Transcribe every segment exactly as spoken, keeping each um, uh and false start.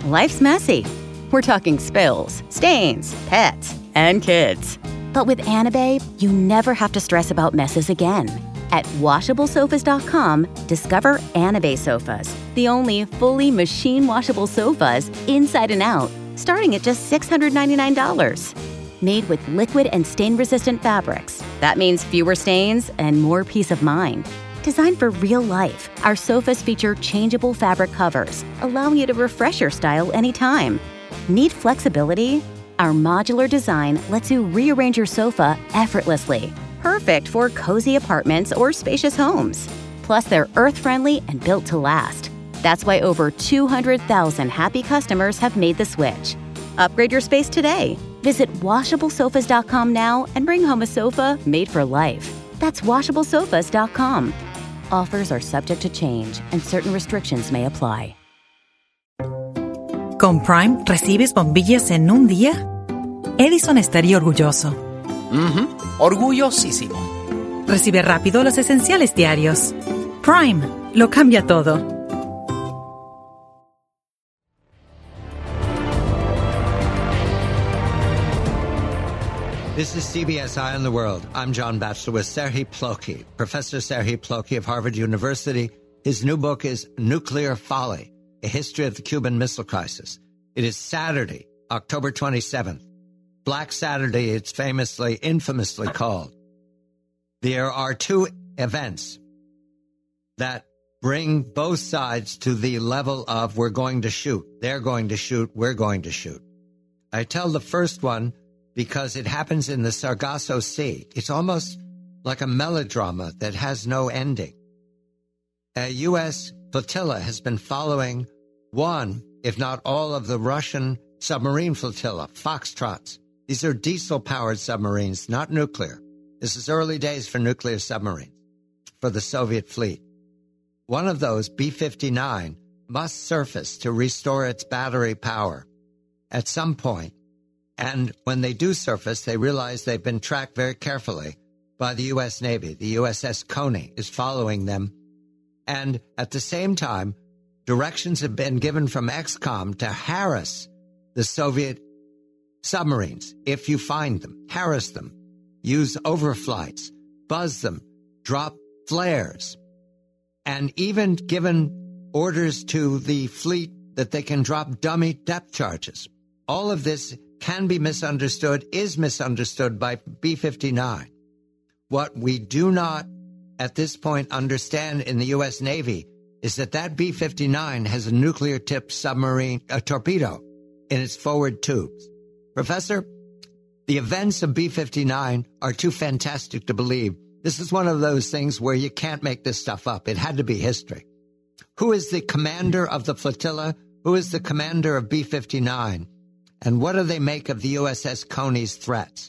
Life's messy. We're talking spills, stains, pets, and kids. But with Anabae, you never have to stress about messes again. At washable sofas dot com, discover Anabae sofas, the only fully machine-washable sofas inside and out, starting at just six hundred ninety-nine dollars. Made with liquid and stain-resistant fabrics. That means fewer stains and more peace of mind. Designed for real life, our sofas feature changeable fabric covers, allowing you to refresh your style anytime. Need flexibility? Our modular design lets you rearrange your sofa effortlessly. Perfect for cozy apartments or spacious homes. Plus, they're earth-friendly and built to last. That's why over two hundred thousand happy customers have made the switch. Upgrade your space today. Visit washable sofas dot com now and bring home a sofa made for life. That's washable sofas dot com. Offers are subject to change and certain restrictions may apply. Con Prime, ¿recibes bombillas en un día? Edison estaría orgulloso. Uh-huh. Orgullosísimo. Recibe rápido los esenciales diarios. Prime, lo cambia todo. This is C B S Eye on the World. I'm John Batchelor with Serhii Plokhy, Professor Serhii Plokhy of Harvard University. His new book is Nuclear Folly, A History of the Cuban Missile Crisis. It is Saturday, October twenty-seventh. Black Saturday, it's famously, infamously called. There are two events that bring both sides to the level of we're going to shoot, they're going to shoot, we're going to shoot. I tell the first one because it happens in the Sargasso Sea. It's almost like a melodrama that has no ending. A U S flotilla has been following one, if not all, of the Russian submarine flotilla, Foxtrots. These are diesel-powered submarines, not nuclear. This is early days for nuclear submarines, for the Soviet fleet. One of those, B fifty-nine, must surface to restore its battery power at some point. And when they do surface, they realize they've been tracked very carefully by the U S Navy. The U S S Coney is following them. And at the same time, directions have been given from X COM to harass the Soviet submarines. If you find them, harass them, use overflights, buzz them, drop flares, and even given orders to the fleet that they can drop dummy depth charges. All of this can be misunderstood, is misunderstood by B fifty-nine. What we do not at this point understand in the U S Navy is that that B fifty-nine has a nuclear-tipped submarine, a torpedo, in its forward tubes. Professor, the events of B fifty-nine are too fantastic to believe. This is one of those things where you can't make this stuff up. It had to be history. Who is the commander of the flotilla? Who is the commander of B fifty-nine? And what do they make of the U S S Coney's threats?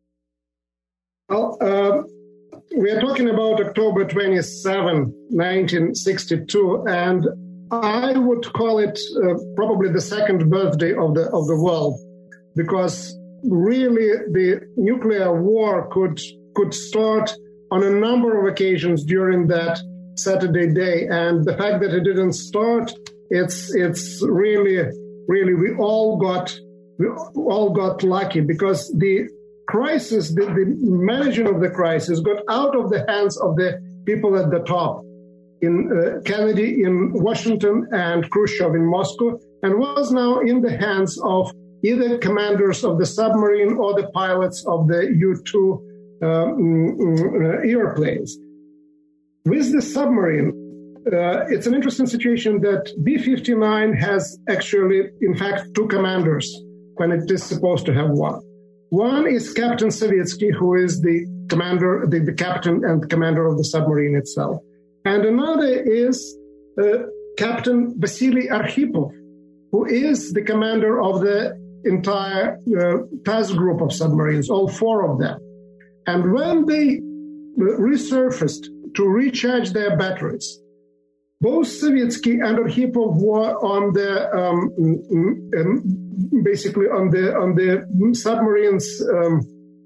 Well, uh, we are talking about October twenty-seventh, nineteen sixty-two, and I would call it uh, probably the second birthday of the of the world, because really the nuclear war could could start on a number of occasions during that Saturday day, and the fact that it didn't start, it's it's really really we all got we all got lucky, because the crisis, the, the management of the crisis got out of the hands of the people at the top, in uh, Kennedy in Washington and Khrushchev in Moscow, and was now in the hands of either commanders of the submarine or the pilots of the U two um, airplanes. With the submarine, uh, it's an interesting situation that B fifty-nine has actually, in fact, two commanders when it is supposed to have one. One is Captain Savitsky, who is the commander, the, the captain and commander of the submarine itself. And another is uh, Captain Vasily Arkhipov, who is the commander of the entire uh, task group of submarines, all four of them. And when they resurfaced to recharge their batteries, both Savitsky and Arkhipov were on the um, um, basically on the on the submarines um,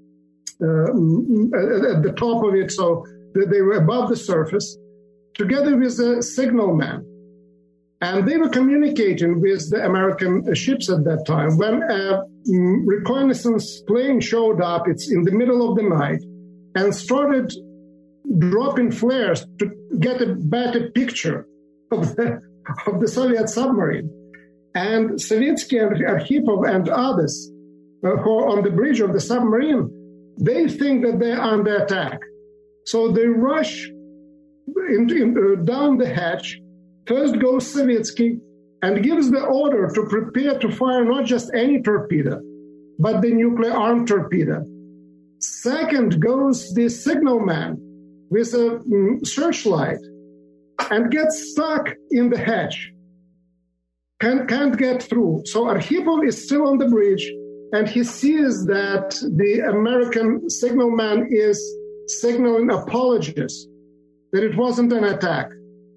uh, at the top of it, so they were above the surface, together with a signalman. And they were communicating with the American ships at that time. When a reconnaissance plane showed up, it's in the middle of the night, and started dropping flares to get a better picture of the, of the Soviet submarine. And Savitsky and Arkhipov and others uh, who are on the bridge of the submarine, they think that they're under attack. So they rush in, in, uh, down the hatch. First goes Savitsky and gives the order to prepare to fire not just any torpedo, but the nuclear-armed torpedo. Second goes the signalman with a um, searchlight and gets stuck in the hatch. Can't, can't get through. So Arkhipov is still on the bridge, and he sees that the American signalman is signaling apologies, that it wasn't an attack.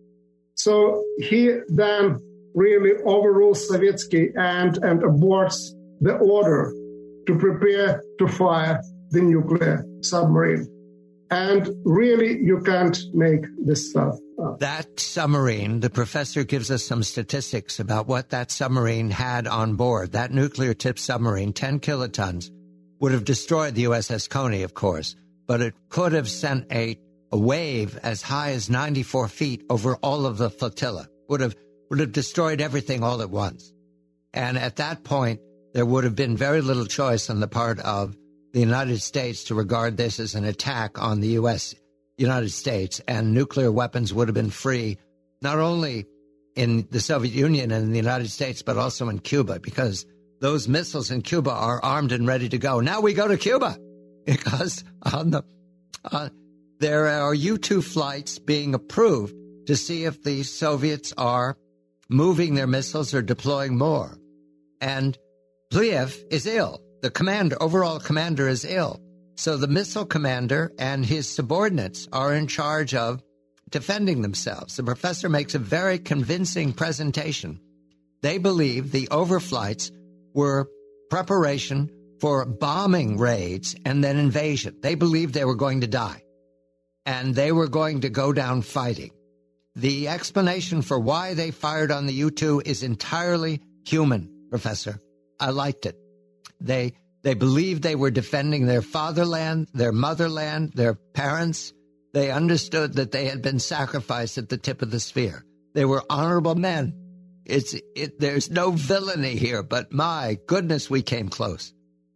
So he then really overrules Savitsky and, and aborts the order to prepare to fire the nuclear submarine. And really, you can't make this stuff up. That submarine, the professor gives us some statistics about what that submarine had on board. That nuclear-tipped submarine, ten kilotons, would have destroyed the U S S Coney, of course, but it could have sent a, a wave as high as ninety-four feet over all of the flotilla, would have, would have destroyed everything all at once. And at that point, there would have been very little choice on the part of the United States to regard this as an attack on the U S, United States, and nuclear weapons would have been free, not only in the Soviet Union and in the United States, but also in Cuba, because those missiles in Cuba are armed and ready to go. Now we go to Cuba, because on the uh, there are U two flights being approved to see if the Soviets are moving their missiles or deploying more. And Pliev is ill. The commander, overall commander is ill. So the missile commander and his subordinates are in charge of defending themselves. The professor makes a very convincing presentation. They believe the overflights were preparation for bombing raids and then invasion. They believed they were going to die, and they were going to go down fighting. The explanation for why they fired on the U two is entirely human, Professor. I liked it. They they believed they were defending their fatherland, their motherland, their parents. They understood that they had been sacrificed at the tip of the sphere. They were honorable men. It's it. There's no villainy here, but my goodness, we came close.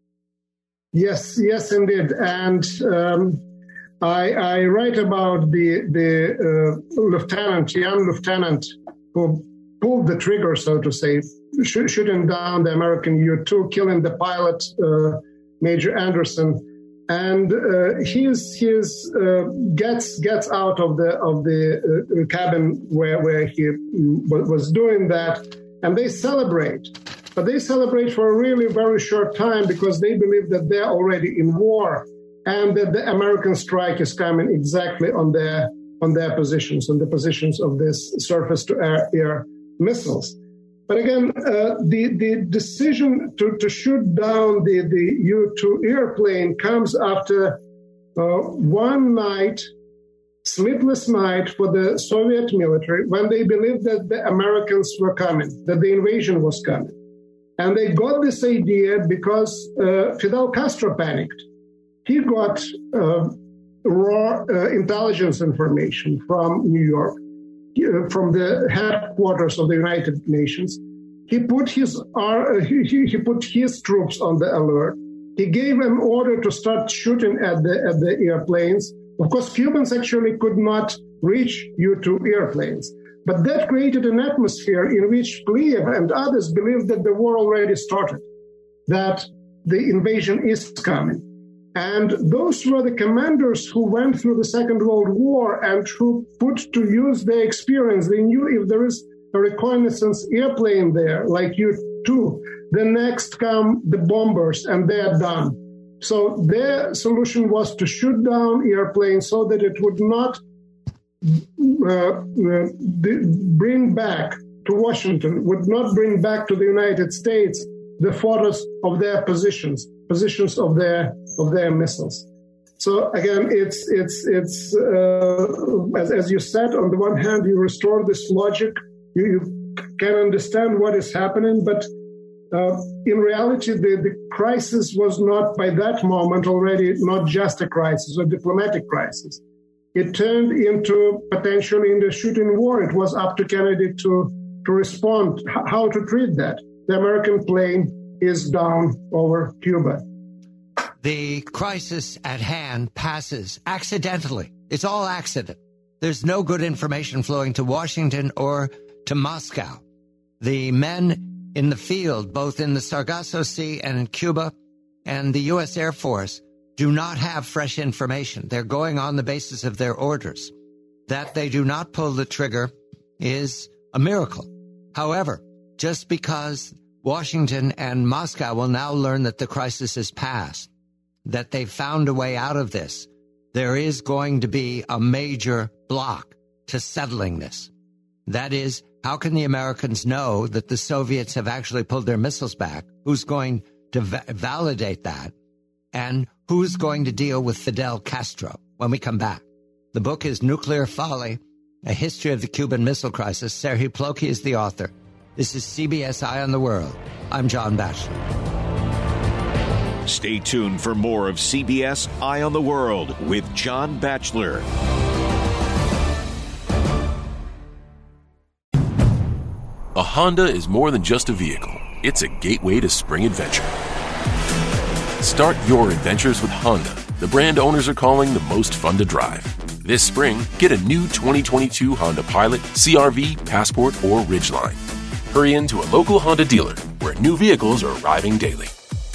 Yes, yes, indeed. And um, I, I write about the the uh, lieutenant, young lieutenant, who pulled the trigger, so to say, sh- shooting down the American U two, killing the pilot, uh, Major Anderson, and uh, he's he's uh, gets gets out of the of the uh, cabin where where he w- was doing that, and they celebrate. But they celebrate for a really very short time because they believe that they're already in war and that the American strike is coming exactly on their on their positions, on the positions of this surface-to-air air missiles. But again, uh, the, the decision to, to shoot down the, the U two airplane comes after uh, one night, sleepless night for the Soviet military when they believed that the Americans were coming, that the invasion was coming. And they got this idea because uh, Fidel Castro panicked. He got uh, raw uh, intelligence information from New York, uh, from the headquarters of the United Nations. He put his uh, he, he put his troops on the alert. He gave an order to start shooting at the at the airplanes. Of course, Cubans actually could not reach U two airplanes. But that created an atmosphere in which Pliev and others believed that the war already started, that the invasion is coming. And those were the commanders who went through the Second World War and who put to use their experience. They knew if there is a reconnaissance airplane there, like U two, the next come the bombers and they're done. So their solution was to shoot down airplanes so that it would not Uh, uh, bring back to Washington, would not bring back to the United States the photos of their positions, positions of their of their missiles. So again, it's it's it's uh, as as you said. On the one hand, you restore this logic, you, you can understand what is happening, but uh, in reality, the, the crisis was not by that moment already not just a crisis, a diplomatic crisis. It turned into potentially in the shooting war. It was up to Kennedy to, to respond, h- how to treat that. The American plane is down over Cuba. The crisis at hand passes accidentally. It's all accident. There's no good information flowing to Washington or to Moscow. The men in the field, both in the Sargasso Sea and in Cuba and the U S Air Force, do not have fresh information. They're going on the basis of their orders. That they do not pull the trigger is a miracle. However, just because Washington and Moscow will now learn that the crisis is past, that they've found a way out of this, there is going to be a major block to settling this. That is, how can the Americans know that the Soviets have actually pulled their missiles back? Who's going to va- validate that? And who's going to deal with Fidel Castro when we come back? The book is Nuclear Folly, A History of the Cuban Missile Crisis. Serhiy Plokhy is the author. This is C B S Eye on the World. I'm John Batchelor. Stay tuned for more of C B S Eye on the World with John Batchelor. A Honda is more than just a vehicle. It's a gateway to spring adventure. Start your adventures with Honda, the brand owners are calling the most fun to drive. This spring, get a new twenty twenty-two Honda Pilot, C R V, Passport, or Ridgeline. Hurry into a local Honda dealer where new vehicles are arriving daily.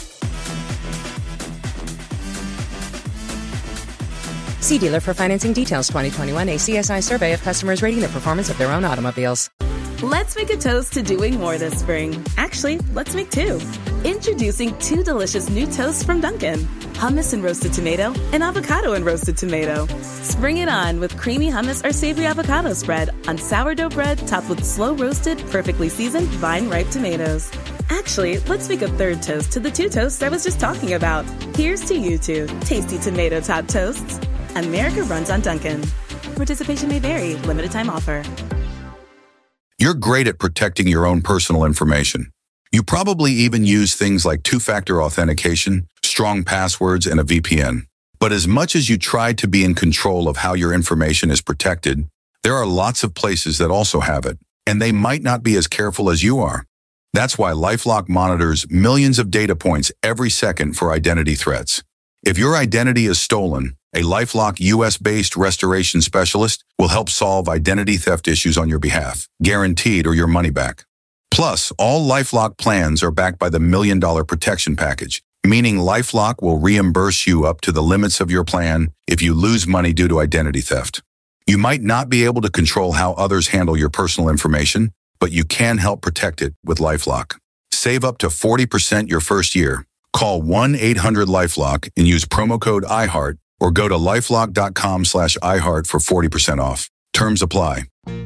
See dealer for financing details. Twenty twenty-one A C S I survey of customers rating the performance of their own automobiles. Let's make a toast to doing more this spring. Actually, let's make two. Introducing two delicious new toasts from Dunkin'. Hummus and roasted tomato and avocado and roasted tomato. Spring it on with creamy hummus or savory avocado spread on sourdough bread topped with slow-roasted, perfectly seasoned vine-ripe tomatoes. Actually, let's make a third toast to the two toasts I was just talking about. Here's to you two, tasty tomato-topped toasts. America runs on Dunkin'. Participation may vary. Limited time offer. You're great at protecting your own personal information. You probably even use things like two-factor authentication, strong passwords, and a V P N. But as much as you try to be in control of how your information is protected, there are lots of places that also have it, and they might not be as careful as you are. That's why LifeLock monitors millions of data points every second for identity threats. If your identity is stolen, a LifeLock U S-based restoration specialist will help solve identity theft issues on your behalf, guaranteed or your money back. Plus, all LifeLock plans are backed by the Million Dollar Protection Package, meaning LifeLock will reimburse you up to the limits of your plan if you lose money due to identity theft. You might not be able to control how others handle your personal information, but you can help protect it with LifeLock. Save up to forty percent your first year. Call one eight hundred LifeLock and use promo code iHeart or go to lifelock.com slash iHeart for forty percent off. Terms apply.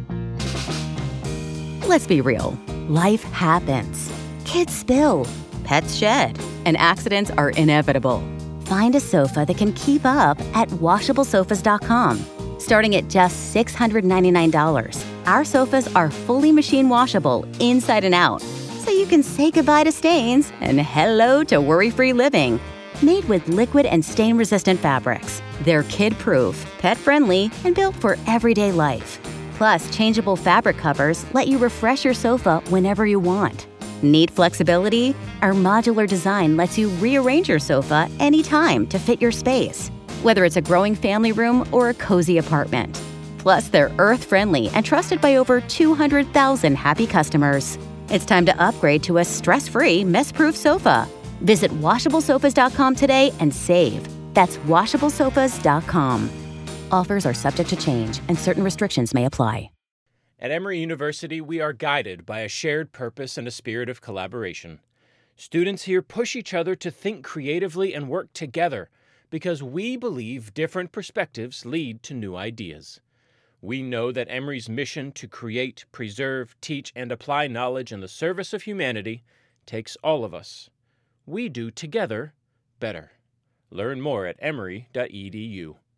Let's be real. Life happens. Kids spill. Pets shed. And accidents are inevitable. Find a sofa that can keep up at washable sofas dot com. Starting at just six hundred ninety-nine dollars, our sofas are fully machine washable inside and out, so you can say goodbye to stains and hello to worry-free living. Made with liquid and stain-resistant fabrics, they're kid-proof, pet-friendly, and built for everyday life. Plus, changeable fabric covers let you refresh your sofa whenever you want. Need flexibility? Our modular design lets you rearrange your sofa anytime to fit your space, whether it's a growing family room or a cozy apartment. Plus, they're earth-friendly and trusted by over two hundred thousand happy customers. It's time to upgrade to a stress-free, mess-proof sofa. Visit washable sofas dot com today and save. That's washable sofas dot com. Offers are subject to change and certain restrictions may apply. At Emory University, we are guided by a shared purpose and a spirit of collaboration. Students here push each other to think creatively and work together because we believe different perspectives lead to new ideas. We know that Emory's mission to create, preserve, teach, and apply knowledge in the service of humanity takes all of us. We do together better. Learn more at emory dot e d u.